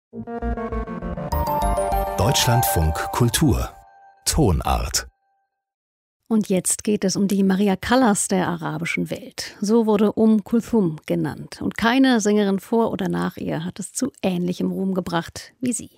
Deutschlandfunk Kultur Tonart. Und jetzt geht es um die Maria Callas der arabischen Welt. So wurde Kulthum genannt. Und keine Sängerin vor oder nach ihr hat es zu ähnlichem Ruhm gebracht wie sie.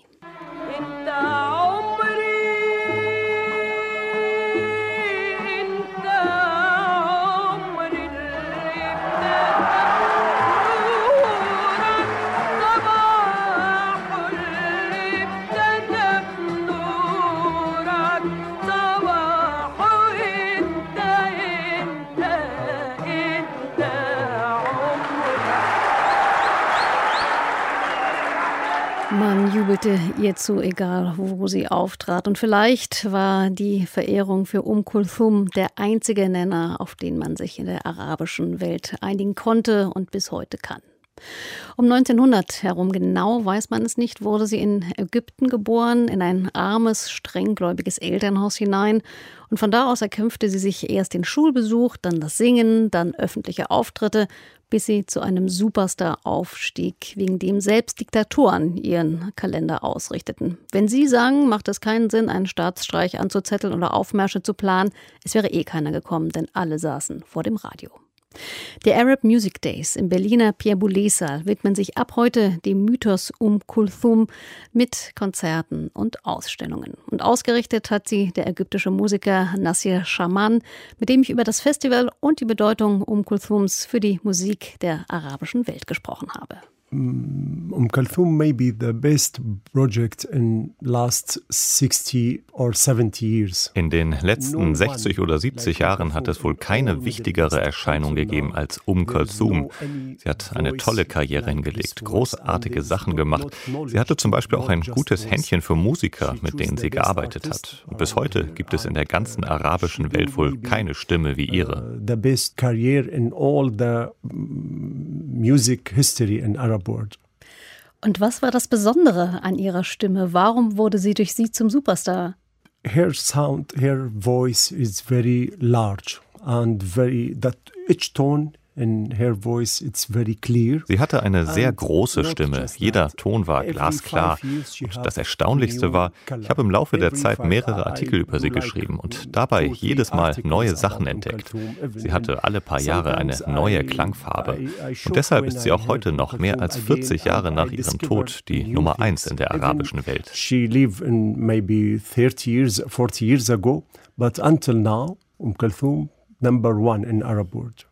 Man jubelte ihr zu, egal wo sie auftrat. Und vielleicht war die Verehrung für Kulthum der einzige Nenner, auf den man sich in der arabischen Welt einigen konnte und bis heute kann. Um 1900 herum, genau weiß man es nicht, wurde sie in Ägypten geboren, in ein armes, strenggläubiges Elternhaus hinein. Und von da aus erkämpfte sie sich erst den Schulbesuch, dann das Singen, dann öffentliche Auftritte, bis sie zu einem Superstar aufstieg, wegen dem selbst Diktatoren ihren Kalender ausrichteten. Wenn sie sang, macht es keinen Sinn, einen Staatsstreich anzuzetteln oder Aufmärsche zu planen. Es wäre keiner gekommen, denn alle saßen vor dem Radio. Die Arab Music Days im Berliner Pierre Boulez-Saal widmen sich ab heute dem Mythos Kulthum mit Konzerten und Ausstellungen. Und ausgerichtet hat sie der ägyptische Musiker Nassir Schaman, mit dem ich über das Festival und die Bedeutung Kulthums für die Musik der arabischen Welt gesprochen habe. Kulthum may be the best project in last 60 or 70 years. In den letzten 60 oder 70 Jahren hat es wohl keine wichtigere Erscheinung gegeben als Kulthum. Sie hat eine tolle Karriere hingelegt, großartige Sachen gemacht. Sie hatte zum Beispiel auch ein gutes Händchen für Musiker, mit denen sie gearbeitet hat. Und bis heute gibt es in der ganzen arabischen Welt wohl keine Stimme wie ihre. The best career in all the music history in Arab world. Und was war das Besondere an ihrer Stimme? Warum wurde sie durch sie zum Superstar? Her sound, her voice is very large and each tone in her voice it's very clear. Sie hatte eine sehr große Stimme. Jeder Ton war glasklar. Und das Erstaunlichste war, ich habe im Laufe der Zeit mehrere Artikel über sie geschrieben und dabei jedes Mal neue Sachen entdeckt. Sie hatte alle paar Jahre eine neue Klangfarbe. Und deshalb ist sie auch heute noch mehr als 40 Jahre nach ihrem Tod die Nummer 1 in der arabischen Welt. She lived in maybe 30 years, 40 years ago, but until now, Kulthum number 1 in Arab world.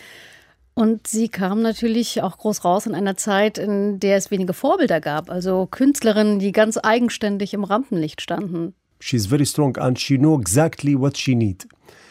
Und sie kam natürlich auch groß raus in einer Zeit, in der es wenige Vorbilder gab, also Künstlerinnen, die ganz eigenständig im Rampenlicht standen. She's very strong and she knows exactly what she needs.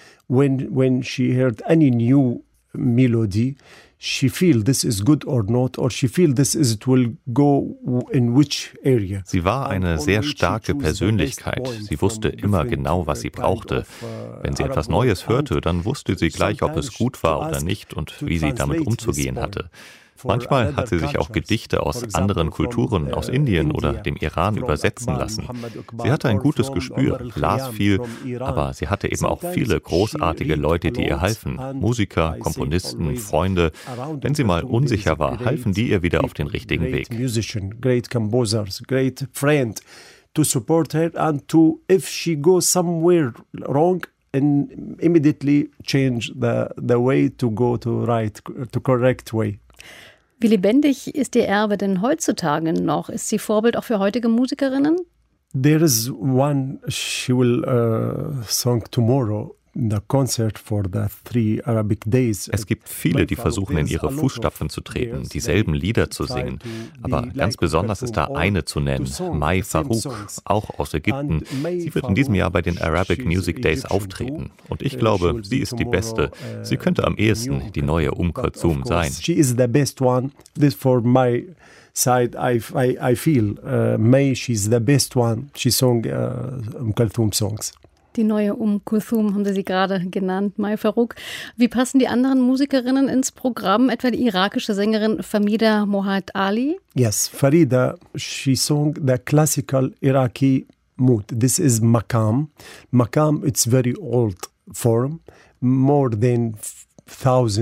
When she heard any new melody, she feel this is good or not, or she feel it will go in which area. Sie war eine sehr starke Persönlichkeit. Sie wusste immer genau, was sie brauchte. Wenn sie etwas Neues hörte, dann wusste sie gleich, ob es gut war oder nicht und wie sie damit umzugehen hatte. Manchmal hat sie sich auch Gedichte aus anderen Kulturen, aus Indien oder dem Iran übersetzen lassen. Sie hatte ein gutes Gespür, las viel, aber sie hatte eben auch viele großartige Leute, die ihr halfen. Musiker, Komponisten, Freunde. Wenn sie mal unsicher war, halfen die ihr wieder auf den richtigen Weg. Great composers, great friend to support her and to, if she goes somewhere wrong, and immediately change the way to go to correct way. Wie lebendig ist ihr Erbe denn heutzutage noch? Ist sie Vorbild auch für heutige Musikerinnen? There is one, she will sing tomorrow. The concert for the 3 Arabic Days. Es gibt viele, die versuchen, in ihre Fußstapfen zu treten, dieselben Lieder zu singen. Aber ganz besonders ist da eine zu nennen, Mai Farouk, auch aus Ägypten. Sie wird in diesem Jahr bei den Arabic Music Days auftreten. Und ich glaube, sie ist die Beste. Sie könnte am ehesten die neue Kulthum sein. She is the best one. This for my side, I feel May, she's the best one. She sang Kulthum songs. Die neue Kulthum haben Sie gerade genannt, Mai Farouk. Wie passen die anderen Musikerinnen ins Programm, etwa die irakische Sängerin Famida Mohamed Ali? Yes, Farida, she sang the classical Iraqi mood. This is Maqam. Maqam, it's very old form, more than 1,000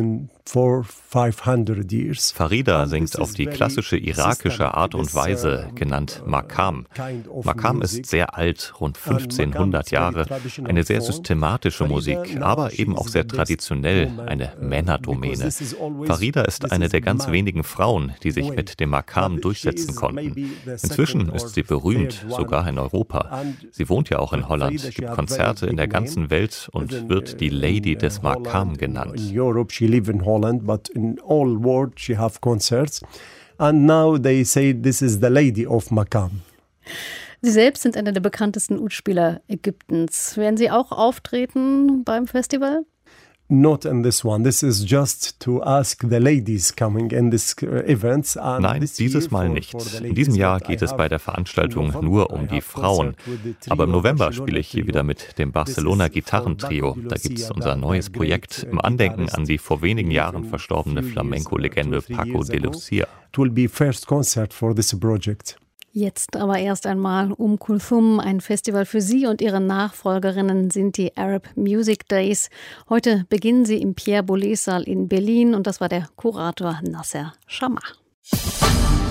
for 500 years. Farida singt auf die klassische irakische Art und Weise, genannt Maqam. Maqam ist sehr alt, rund 1500 Jahre, eine sehr systematische Musik, aber eben auch sehr traditionell, eine Männerdomäne. Farida ist eine der ganz wenigen Frauen, die sich mit dem Maqam durchsetzen konnten. Inzwischen ist sie berühmt, sogar in Europa. Sie wohnt ja auch in Holland, gibt Konzerte in der ganzen Welt und wird die Lady des Maqam genannt. In Europe she live in Holland, but in all world she have concerts. And now they say this is the Lady of Maqam. Sie selbst sind einer der bekanntesten Oud-Spieler Ägyptens. Werden Sie auch auftreten beim Festival? Not in this one. This is just to ask the ladies coming in this events. Nein, dieses Mal nicht. In diesem Jahr geht es bei der Veranstaltung nur um die Frauen. Aber im November spiele ich hier wieder mit dem Barcelona Gitarrentrio. Da gibt es unser neues Projekt im Andenken an die vor wenigen Jahren verstorbene Flamenco-Legende Paco de Lucia. It will be first concert for this project. Jetzt aber erst einmal Kulthum. Ein Festival für Sie und Ihre Nachfolgerinnen sind die Arab Music Days. Heute beginnen sie im Pierre Boulez Saal in Berlin und das war der Kurator Nasser Schamach.